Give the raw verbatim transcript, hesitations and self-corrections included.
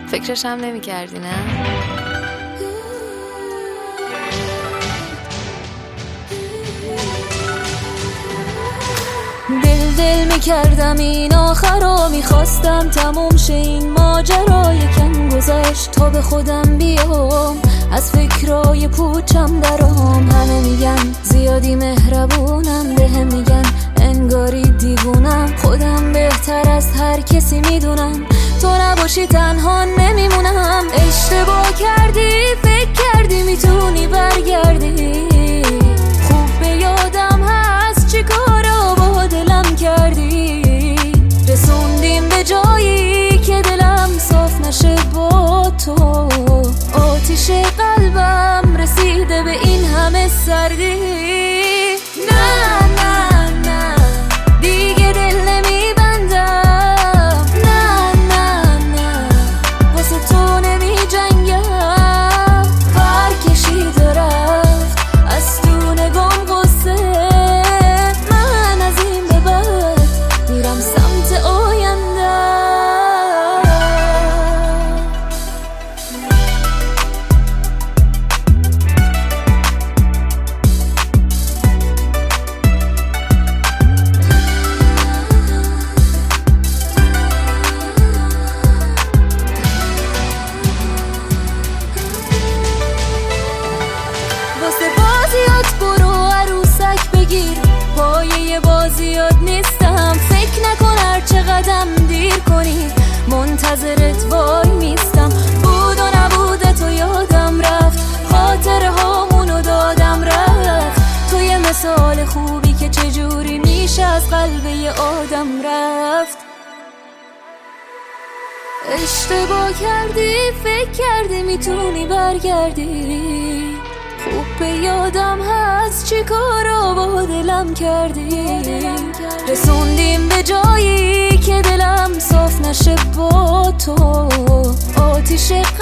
فکرش هم نمی کردی نه؟ دل دل می کردم این آخرا، میخواستم تموم شه این ماجرا. یکم گذشت تا به خودم بیام، از فکرای پوچم درام. همه میگن زیادی مهربونم، بهم میگن انگاری دیوونم. خودم بهتر از هر کسی میدونم، تو نباشی تنها نمیمونم. اشتباه کردی، فکر کردی میتونی برگردی. خوب به یادم هست چی کارا با دلم کردی. رسوندیم به جایی که دلم صاف نشه با تو. آتیش قلبم رسیده به این همه سردی. نه نه نه دیگه دل نمیبندم. نه نه نه واسه تو نمی جنگم. پر کشیده رفت از تو نگام غصه. من از این به بعد میرم سمت آینده. پایه بازیات نیستم، فکر نکن هر چقدرم دیر کنی منتظرت وای میستم. بود و نبوده تو یادم رفت، خاطره هامونو دادم رفت. تو یه مثال خوبی که چجوری میشه از قلب یه آدم رفت. اشتباه کردی، فکر کردی میتونی برگردی. خوب به یادم هست چی کارا با دلم کردی. رسوندیم به جایی که دلم صاف نشه با تو. آتیش